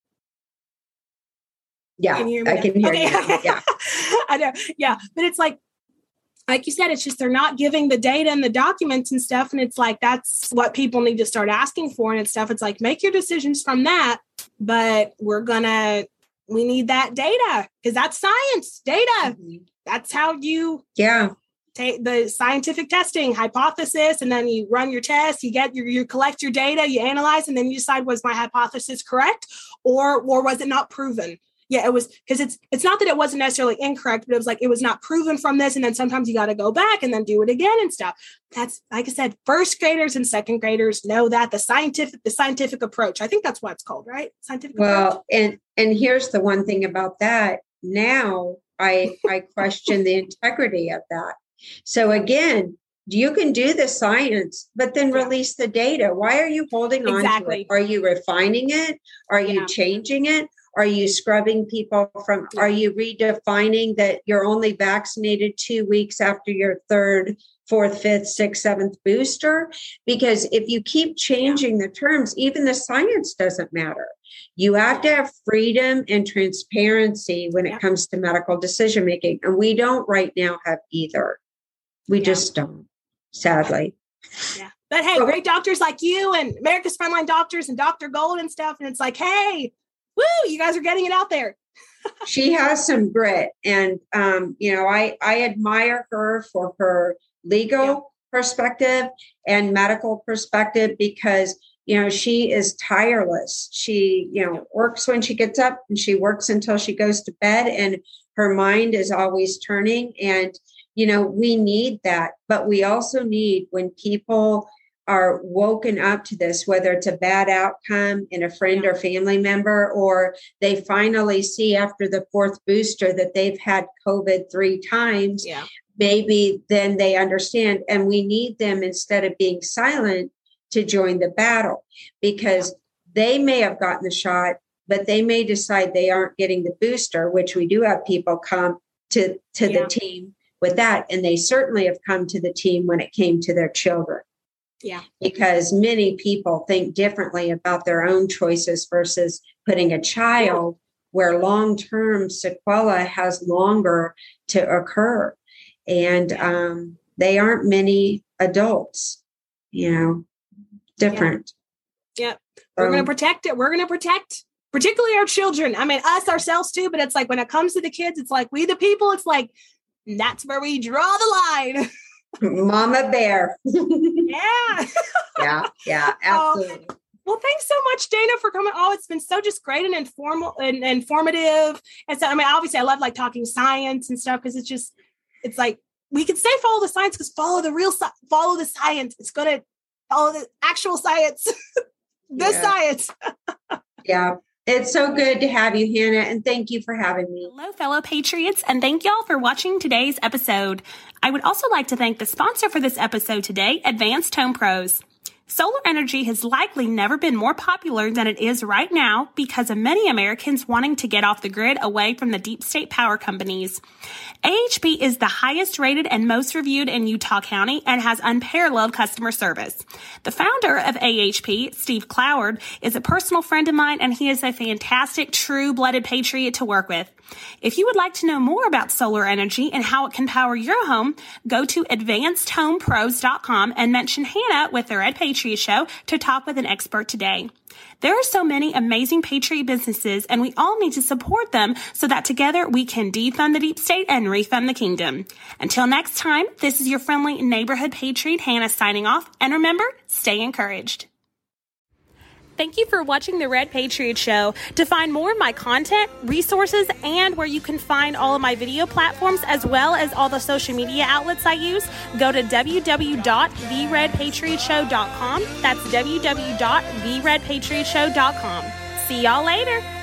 Yeah, can you hear me I now? can hear okay. you now. Yeah. I know. Yeah. But it's like, like you said, it's just they're not giving the data and the documents and stuff. And it's like, that's what people need to start asking for and stuff. It's like, make your decisions from that. But we're going to, we need that data because that's science data. Mm-hmm. That's how you yeah take the scientific testing hypothesis. And then you run your test, you get your, you collect your data, you analyze, and then you decide, was my hypothesis correct? Or, or was it not proven? Yeah, it was because it's it's not that it wasn't necessarily incorrect, but it was like it was not proven from this. And then sometimes you got to go back and then do it again and stuff. That's like I said, first graders and second graders know that the scientific the scientific approach. I think that's what it's called, right? Scientific well, approach. and and here's the one thing about that. Now I I question the integrity of that. So again, you can do the science, but then yeah. release the data. Why are you holding on exactly. to it? Are you refining it? Are you yeah. changing it? Are you scrubbing people from, yeah. are you redefining that you're only vaccinated two weeks after your third, fourth, fifth, sixth, seventh booster? Because if you keep changing yeah. the terms, even the science doesn't matter. You have to have freedom and transparency when yeah. it comes to medical decision making. And we don't right now have either. We yeah. just don't, sadly. Yeah. But hey, great doctors like you and America's Frontline Doctors and Doctor Gold and stuff. And it's like, hey, woo, you guys are getting it out there. She has some grit. And, um, you know, I, I admire her for her legal yeah. perspective and medical perspective because, you know, she is tireless. She, you know, works when she gets up and she works until she goes to bed and her mind is always turning. And, you know, we need that. But we also need when people are woken up to this, whether it's a bad outcome in a friend yeah. or family member, or they finally see after the fourth booster that they've had COVID three times, yeah. maybe then they understand. And we need them, instead of being silent, to join the battle, because yeah. they may have gotten the shot, but they may decide they aren't getting the booster, which we do have people come to, to yeah. the team with that. And they certainly have come to the team when it came to their children. Yeah. Because many people think differently about their own choices versus putting a child where long-term sequela has longer to occur. And um, they aren't many adults, you know, different. Yeah. yeah. We're um, going to protect it. We're going to protect particularly our children. I mean, us ourselves too, but it's like when it comes to the kids, it's like we the people, it's like, that's where we draw the line. Mama bear. yeah. yeah. Yeah. Absolutely. Oh, well, thanks so much, Dana, for coming. Oh, it's been so just great and informal and informative. And so, I mean, obviously I love like talking science and stuff because it's just, it's like, we can say follow the science because follow the real, follow the science. It's going to follow the actual science, the yeah. science. yeah. It's so good to have you, Hannah, and thank you for having me. Hello, fellow Patriots, and thank y'all for watching today's episode. I would also like to thank the sponsor for this episode today, Advanced Home Pros. Solar energy has likely never been more popular than it is right now because of many Americans wanting to get off the grid away from the deep state power companies. A H P is the highest rated and most reviewed in Utah County and has unparalleled customer service. The founder of A H P, Steve Cloward, is a personal friend of mine, and he is a fantastic, true-blooded patriot to work with. If you would like to know more about solar energy and how it can power your home, go to advanced home pros dot com and mention Hannah with the Red Patriot Show to talk with an expert today. There are so many amazing Patriot businesses, and we all need to support them so that together we can defund the deep state and refund the kingdom. Until next time, this is your friendly neighborhood patriot, Hannah, signing off. And remember, stay encouraged. Thank you for watching The Red Patriot Show. To find more of my content, resources, and where you can find all of my video platforms, as well as all the social media outlets I use, go to w w w dot the red patriot show dot com. That's w w w dot the red patriot show dot com. See y'all later.